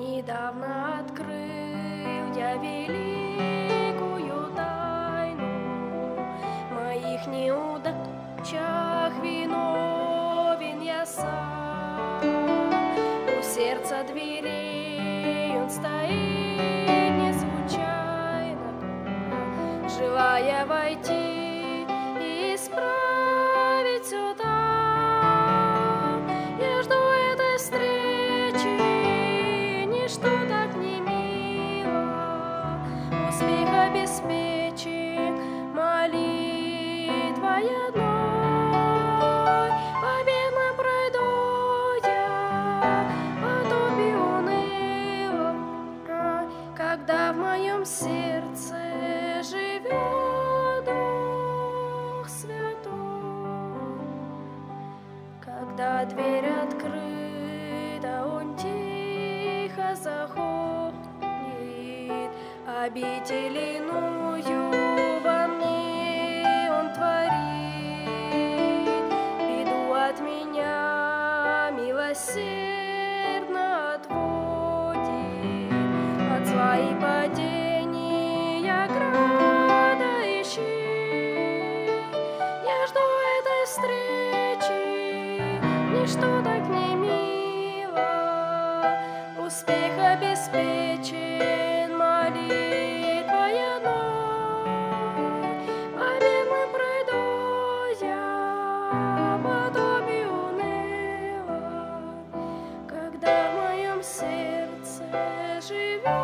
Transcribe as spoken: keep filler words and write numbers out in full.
Недавно открыл я великую тайну, в моих неудачах виновен я сам. У сердца дверей он стоит не случайно, желая войти и исправить все там. Я жду этой встречи, ничто так не мило, успех обеспечит молитвой одной. Победно пройду я по топе унылом, когда в моем сердце живет Дух Святой. Когда дверь открыта, Он тихо заходит, обитель иную во мне Он творит. Беду от меня милосердно отводит, от зла и падения града ищи. Я жду этой встречи, ничто так не мило, успех обеспечен молитвой одной. Победно пройду я по топе унылой, когда в моем сердце живет